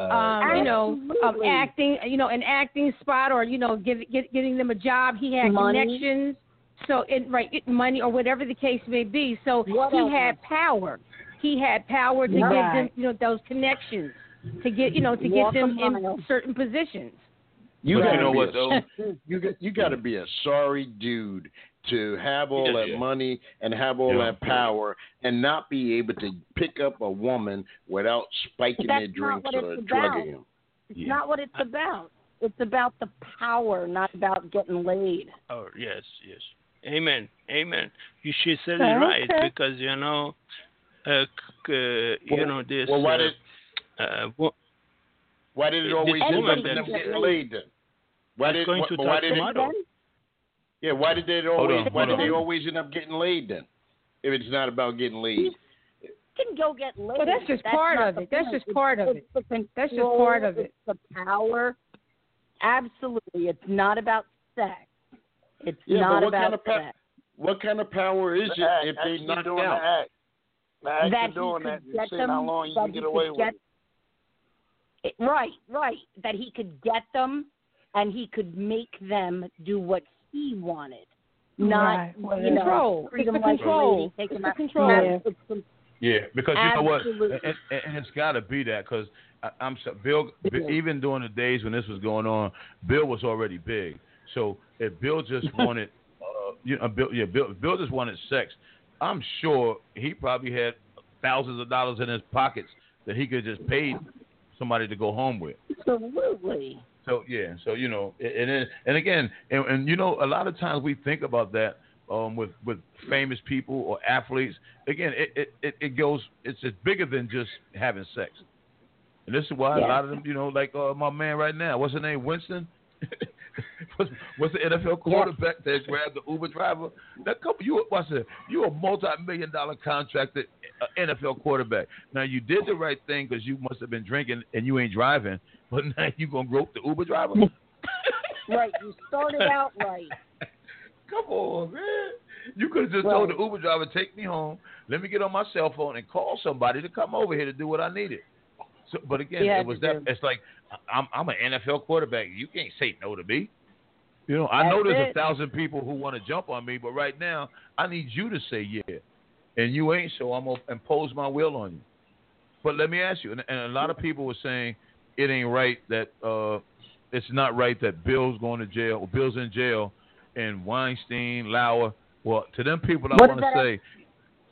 acting, an acting spot, or getting them a job. He had connections, money or whatever the case may be. So he had power. He had power to give them, those connections to get them in certain positions. You know what though? You got to be a sorry dude to have all that money and have all that power and not be able to pick up a woman without spiking their drinks or drugging them. It's not what it's about. It's about the power, not about getting laid. Oh, yes. Amen. She said it right because this. Well, why did it always end up them getting laid then? Why did they always end up getting laid then? If it's not about getting laid. You can go get laid. Well, that's just part of it. That's just part of it. That's just part of it. It's the power. Absolutely. It's not about sex. It's not about sex. What kind of power is it if they knocked out? That doing that, seeing how long you can get away with it. Right. That he could get them and he could make them do what he wanted. Not, control. Freedom It's the control. It's the control. Yeah, because you know what? And it's got to be that because Bill, even during the days when this was going on, Bill was already big. So if Bill just wanted, Bill just wanted sex, I'm sure he probably had thousands of dollars in his pockets that he could just pay somebody to go home with. Absolutely. So and again, a lot of times we think about that with famous people or athletes. Again, it goes. It's bigger than just having sex. And this is why a lot of them, like my man right now, what's his name, Winston. What's the NFL quarterback that grabbed the Uber driver? You a multi-million-dollar contracted NFL quarterback. Now you did the right thing because you must have been drinking and you ain't driving, but now you gonna grope the Uber driver? Right, you started out right. Come on, man. You could have just told the Uber driver, take me home, let me get on my cell phone and call somebody to come over here to do what I needed. So, but again, it's like I'm an NFL quarterback. You can't say no to me. I know there's 1,000 people who want to jump on me, but right now I need you to say yeah, and you ain't. So I'm gonna impose my will on you. But let me ask you, and a lot of people were saying it ain't right that it's not right that Bill's going to jail or Bill's in jail, and Weinstein, Lauer. Well, to them people, I want to say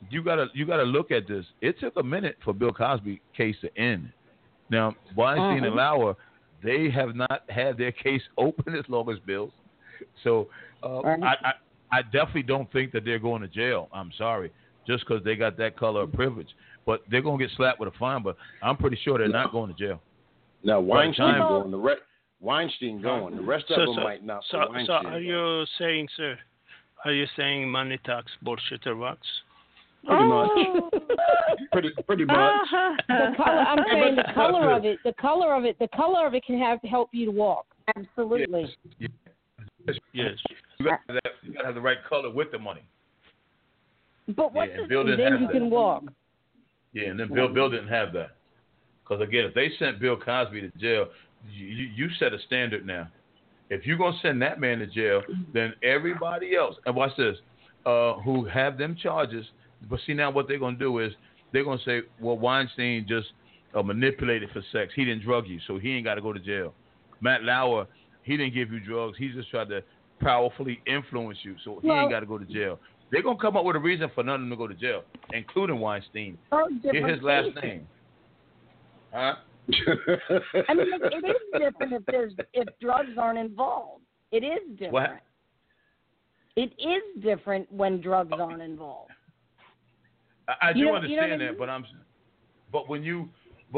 you gotta look at this. It took a minute for Bill Cosby case to end. Now, Weinstein and Lauer, they have not had their case open as long as Bill's. So I definitely don't think that they're going to jail. I'm sorry, just because they got that color of privilege. But they're going to get slapped with a fine. But I'm pretty sure they're not going to jail. Now Weinstein going. Weinstein going. The rest of them might not. So are you saying, sir? Are you saying money talks, bullshit or rocks? Pretty much. pretty much. The color, I'm saying the color of it. The color of it can help you to walk. Absolutely. Yes. You got to have the right color with the money. But what then you can walk. Yeah, and then Bill didn't have that. Because again, if they sent Bill Cosby to jail, you set a standard now. If you're gonna send that man to jail, then everybody else, and watch this, who have them charges. But see, now what they're going to do is they're going to say, well, Weinstein just manipulated for sex. He didn't drug you, so he ain't got to go to jail. Matt Lauer, he didn't give you drugs. He just tried to powerfully influence you, so he ain't got to go to jail. They're going to come up with a reason for none of them to go to jail, including Weinstein. Here's his last name. Huh? I mean, it is different if drugs aren't involved. It is different. What? It is different when drugs aren't involved. I do understand that, but when you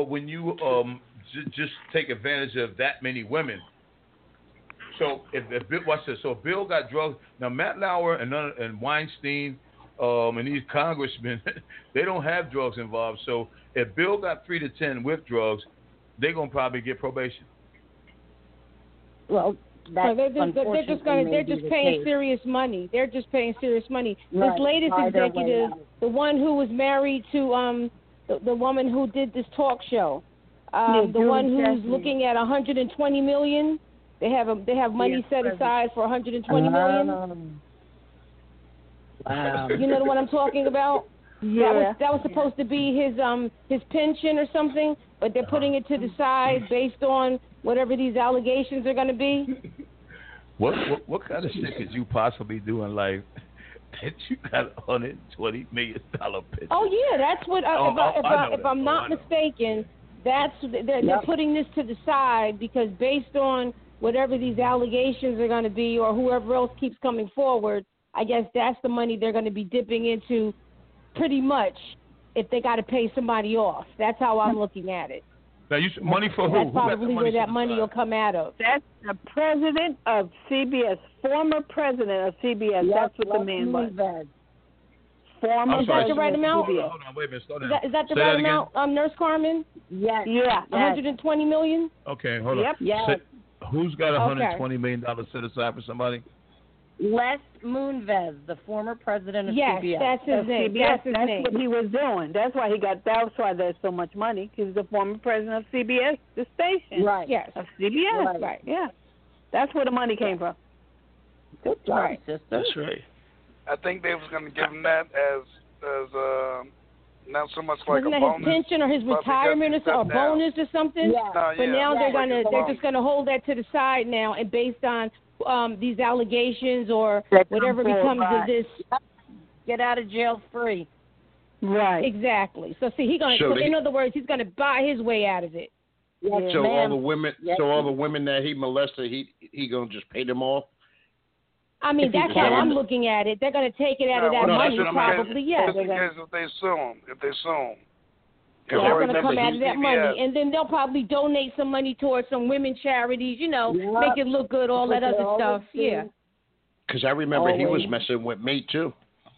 just take advantage of that many women. So if Bill, watch this. So if Bill got drugs. Now Matt Lauer and Weinstein and these congressmen, they don't have drugs involved. So if Bill got 3 to 10 with drugs, they're gonna probably get probation. Well. So they're just paying serious money. They're just paying serious money. Right. This latest executive, the one who was married to the woman who did this talk show, the one who's looking at $120 million. They have money set aside for $120 million. Wow. You know what I'm talking about? Yeah. That was supposed to be his pension or something, but they're putting it to the side based on whatever these allegations are going to be. What kind of shit could you possibly do in life that you got $120 million pension? Oh yeah, that's what. If I'm not mistaken, they're putting this to the side because based on whatever these allegations are going to be, or whoever else keeps coming forward, I guess that's the money they're going to be dipping into, pretty much, if they got to pay somebody off. That's how I'm looking at it. Now, money for who? That's probably where that money will come out of. That's the president of CBS, former president of CBS. Yep, that's what the man was. Former. Is that the right amount? Hold on, wait a minute. Slow down. Is that the right amount, Nurse Carmen? Yes. Yeah. 120 million? Okay, hold on. Yep. Yes. Who's got $120 million set aside for somebody? Les Moonves, the former president of CBS. Yes, that's his name. CBS, that's what he was doing. That's why that's why there's so much money. He's the former president of CBS, the station. Right. Yes. Of CBS. Right. Yeah. That's where the money came from. Good job, sister. That's right. I think they was going to give him that as not so much like Wasn't a that bonus. his pension or his retirement or bonus or something? Yeah. But now they're just gonna hold that to the side now, and based on these allegations or whatever becomes of this, get out of jail free. Right. Exactly. So see, in other words, he's gonna buy his way out of it. Yes, so ma'am. all the women that he molested, he gonna just pay them off. I mean, that's how I'm looking at it. They're going to take it out of that money, probably, yes. Just in case if they sue him. They're going to come out of that money. And then they'll probably donate some money towards some women charities, make it look good, all that other stuff. Yeah. Because I remember he was messing with me, too.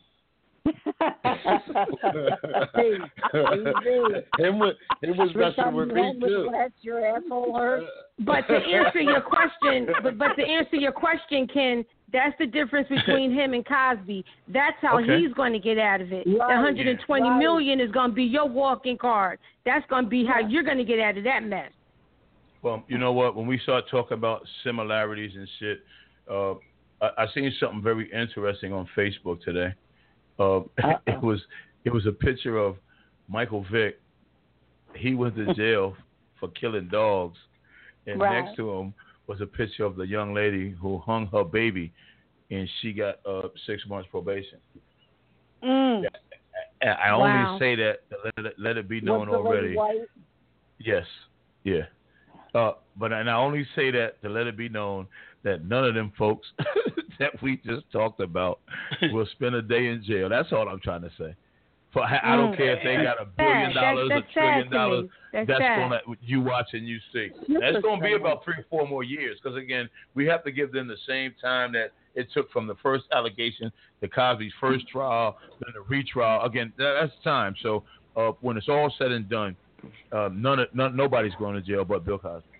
Him was messing with me, too. Your asshole hurt. But to answer your question, Ken, that's the difference between him and Cosby. That's how he's going to get out of it. Right. The $120 million is going to be your walking card. That's going to be how you're going to get out of that mess. Well, you know what? When we start talking about similarities and shit, I seen something very interesting on Facebook today. It was a picture of Michael Vick. He went to jail for killing dogs, and next to him was a picture of the young lady who hung her baby, and she got 6 months probation. I only say that to let it be known already. Yes, yeah. But I only say that to let it be known that none of them folks that we just talked about will spend a day in jail. That's all I'm trying to say. I don't care if they got $1 billion, $1 trillion. That's gonna you watch and you see. That's gonna be about 3 or 4 more years because again, we have to give them the same time that it took from the first allegation, the Cosby's first trial, then the retrial. Again, that's time. So when it's all said and done, nobody's going to jail but Bill Cosby.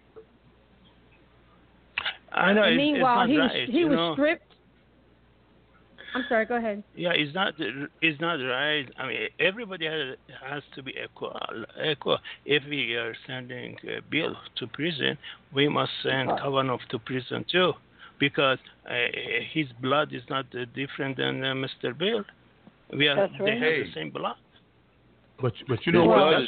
I know. Meanwhile, it's he was stripped. I'm sorry. Go ahead. Yeah, it's not right. I mean, everybody has to be equal. If we are sending Bill to prison, we must send Kavanaugh to prison too, because his blood is not different than Mr. Bill. They have the same blood. But you know what?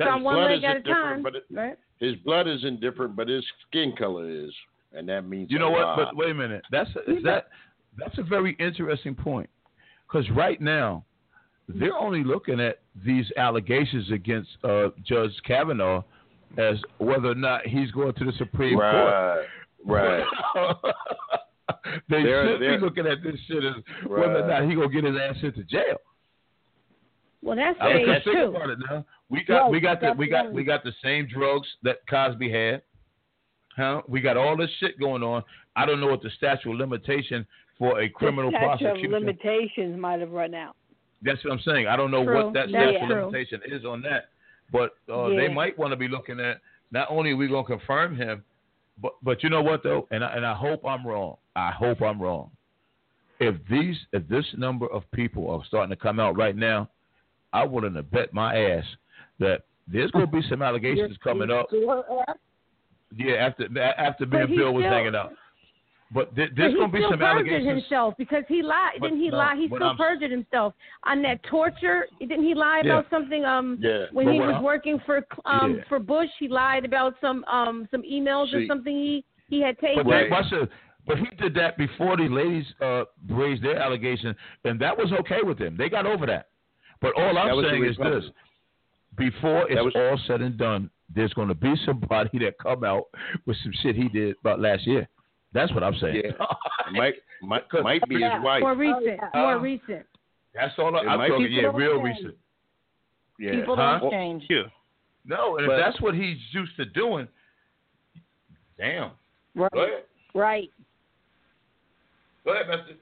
His blood isn't different, but his skin color is, and that means you know what? But wait a minute. That's a very interesting point, because right now they're only looking at these allegations against Judge Kavanaugh as whether or not he's going to the Supreme Court. Right. They should be looking at this shit as whether or not he's gonna get his ass sent to jail. Well, that's true. About it now. We got the same drugs that Cosby had. Huh? We got all this shit going on. I don't know what the statute of limitation for a criminal prosecution. The statute of limitations might have run out. That's what I'm saying. I don't know what that statute of limitation is on that, but they might want to be looking at not only are we going to confirm him, but you know what though, and I hope I'm wrong. I hope I'm wrong. If this number of people are starting to come out right now, I wouldn't have bet my ass that there's going to be some allegations coming up. Yeah, after me and Bill was hanging out. But there's going to be some allegations. He himself because he lied. Didn't he lie? He still perjured himself on that torture. Didn't he lie about something? When he was working for Bush, he lied about some emails or something he had taken. But he did that before the ladies raised their allegation, and that was okay with him. They got over that. But all I'm saying is this: before it's all said and done, there's going to be somebody that come out with some shit he did about last year. That's what I'm saying. Yeah. might be his wife. More recent. That's all I'm talking. Yeah, real recent. Yeah. People don't change. No, and if that's what he's used to doing, damn. Right. Go ahead. Right. Go ahead, Mister.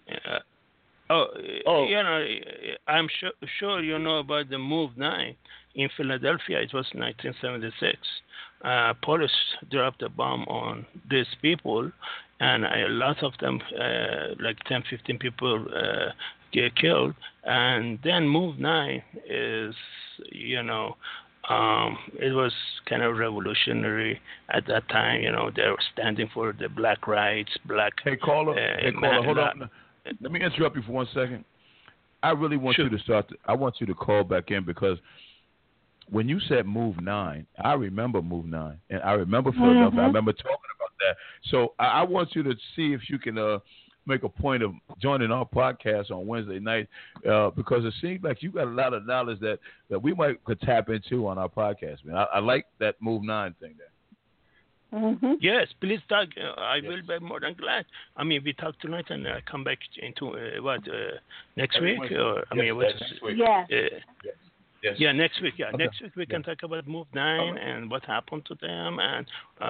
You know, I'm sure you know about the Move 9 in Philadelphia. It was 1976. Police dropped a bomb on these people, and a lot of them, like 10, 15 people, get killed. And then Move 9 is, you know, it was kind of revolutionary at that time. You know, they were standing for the black rights, Hey, caller, hold on. Let me interrupt you for 1 second. I really want you to I want you to call back in because when you said Move 9, I remember Move 9, and I remember Philadelphia. I remember talking about that. So I want you to see if you can make a point of joining our podcast on Wednesday night because it seems like you got a lot of knowledge that we could tap into on our podcast, man. I like that Move 9 thing there. Mm-hmm. Yes, please talk. I will be more than glad. I mean, we talk tonight and come back into next week? Or next week. Yeah. Yes. Yeah, next week. Yeah, okay. Next week we can talk about Move 9 and what happened to them, and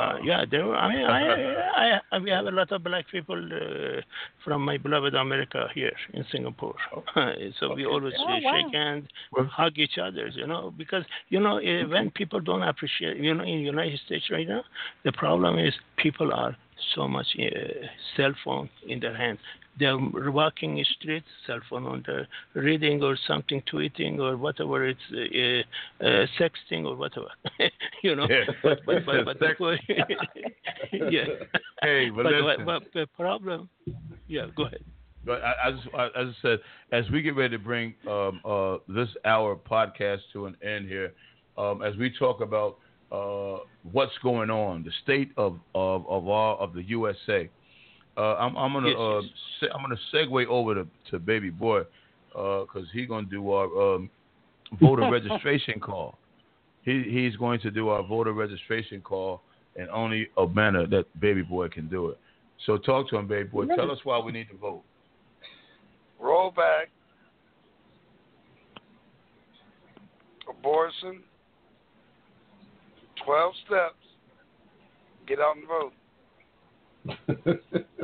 we have a lot of black people from my beloved America here in Singapore. So we always shake hands, hug each other, you know, because when people don't appreciate, in the United States right now, the problem is people are so much cell phone in their hands. They're walking the streets, cell phone on their reading or something, tweeting or whatever, it's sexting or whatever, you know. Yeah. But yeah. Hey, but the problem, go ahead. But as I said, as we get ready to bring this hour podcast to an end here, as we talk about what's going on, the state of the USA. I'm gonna segue over to Baby Boy because he's going to do our voter registration call. He's going to do our voter registration call in only a manner that Baby Boy can do it. So talk to him, Baby Boy. Tell us why we need to vote. Roll back. Abortion. 12 steps. Get out and vote.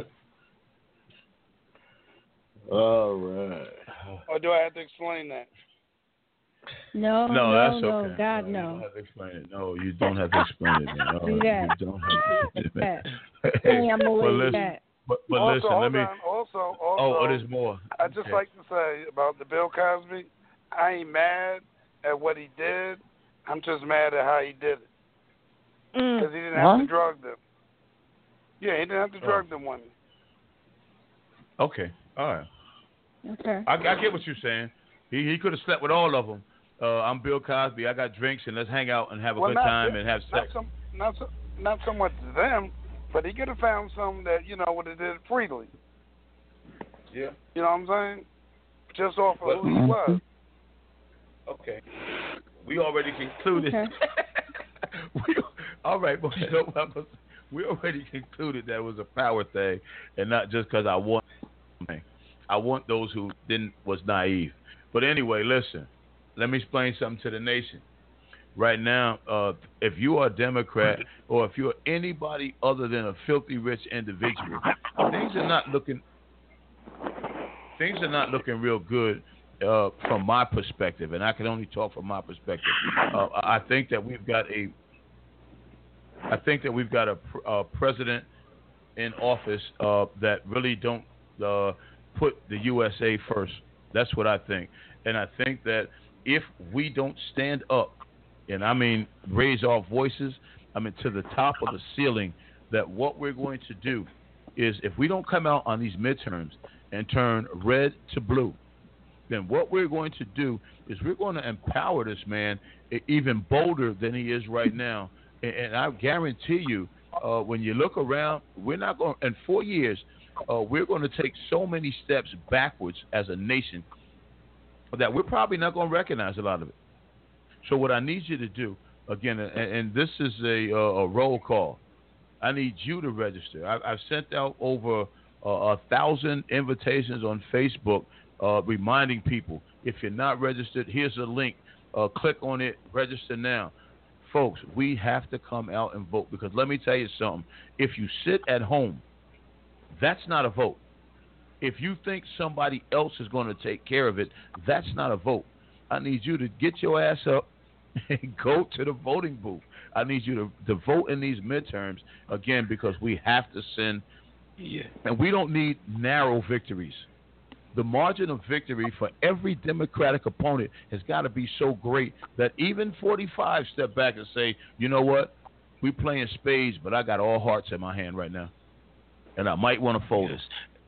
All right. Or do I have to explain that? No, that's okay. God, You no. don't have to explain it. No, you don't have to explain it. No, Do that. You don't have to explain it. I'm But listen, but also, listen, let me. Also, there's more. I just like to say about the Bill Cosby, I ain't mad at what he did. I'm just mad at how he did it. Because he didn't have to drug them. Yeah, he didn't have to drug them women. Okay, all right. Okay. I get what you're saying. He could have slept with all of them. I'm Bill Cosby. I got drinks and let's hang out and have a good time and have sex. Not so much them, but he could have found some that would have did it freely. Yeah. You know what I'm saying? Just off of who he was. Okay. We already concluded. Okay. All right, but we already concluded that it was a power thing, and not just because I want something. I want those who was naive. But anyway, listen. Let me explain something to the nation. Right now, if you are a Democrat or if you're anybody other than a filthy rich individual, things are not looking real good from my perspective, and I can only talk from my perspective. I think that we've got a president in office that really don't put the USA first. That's what I think. And I think that if we don't stand up, and I mean raise our voices, to the top of the ceiling, that what we're going to do is if we don't come out on these midterms and turn red to blue, then what we're going to do is we're going to empower this man even bolder than he is right now. And I guarantee you, when you look around, we're not going, in 4 years, we're going to take so many steps backwards as a nation that we're probably not going to recognize a lot of it. So what I need you to do, again, and this is a roll call, I need you to register. I've sent out over 1,000 invitations on Facebook reminding people, if you're not registered, here's a link. Click on it, register now. Folks, we have to come out and vote, because let me tell you something. If you sit at home, that's not a vote. If you think somebody else is going to take care of it, that's not a vote. I need you to get your ass up and go to the voting booth. I need you to vote in these midterms, again, because we have to send, and we don't need narrow victories. The margin of victory for every Democratic opponent has got to be so great that even 45 step back and say, you know what, we playing spades, but I got all hearts in my hand right now, and I might want to fold this.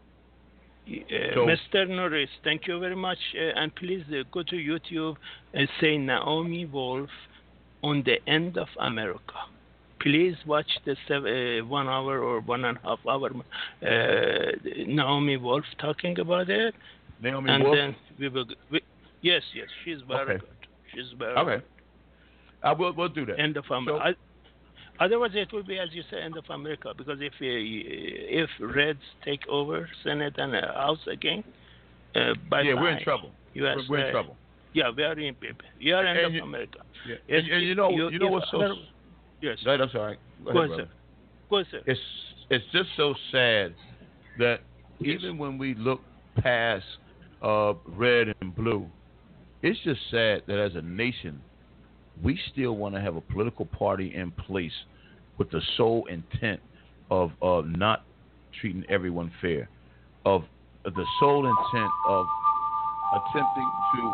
Mr. Norris, thank you very much. And please go to YouTube and say Naomi Wolf on the End of America. Please watch the 1 hour or 1.5 hour Naomi Wolf talking about it. Naomi and Wolf? Then we will. Yes, she's very good. She's very good. We'll do that. End of America. Otherwise, it will be, as you say, End of America. Because if Reds take over Senate and House again, we're in trouble. We're in trouble. Yeah, we are in End of America. Yeah. And you know what's so? Yes. Right, I'm sorry. Go ahead, sir. It's just so sad that even when we look past red and blue, it's just sad that as a nation, we still want to have a political party in place with the sole intent of not treating everyone fair, of the sole intent of attempting to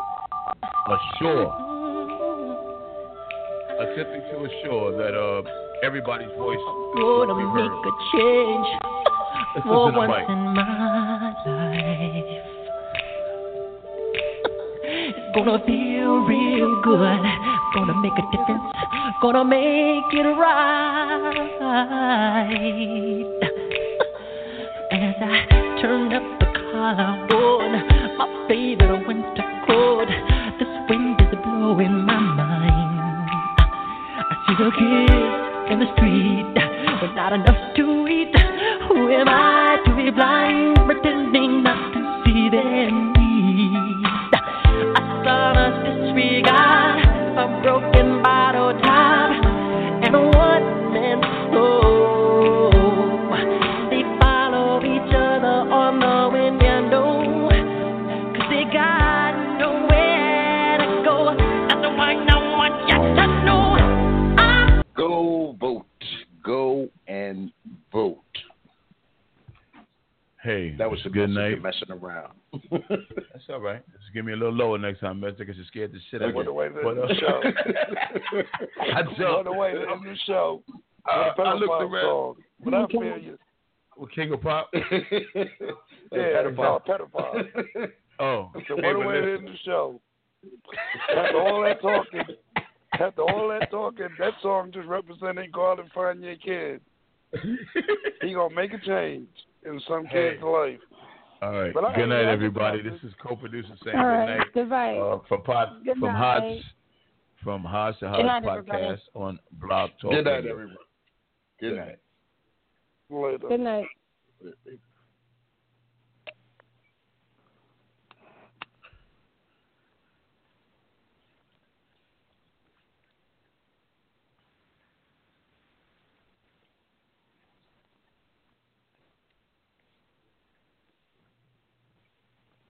assure that everybody's voice will be heard. Gonna make a change for once in my life. It's gonna feel real good. Gonna make a difference. Gonna make it right. As I turn up the collar on my favorite winter not to see their needs. A thoughtless disregard, a broken bottle top, and a one-man show. They follow each other on the window, 'cause they got nowhere to go. That's why I want you to know. Go vote. Go and vote. Hey, that was a good night. Messing around. That's all right. Just give me a little lower next time, man, because you're scared to shit out of What a way to end the show. What a way to end the show. I looked around. Song. But I feel you. With King of Pop? Yeah, pedophile. Oh. So what a way to end the show. After all that talking, that song just representing God and find your kid. He gonna make a change in some kid's life. All right. Good night, everybody. This is co-producer saying all good right. night. Goodbye. From Hodge to Hodge podcast on Blog Talk. Good night, everybody. Good night. Later. Good night.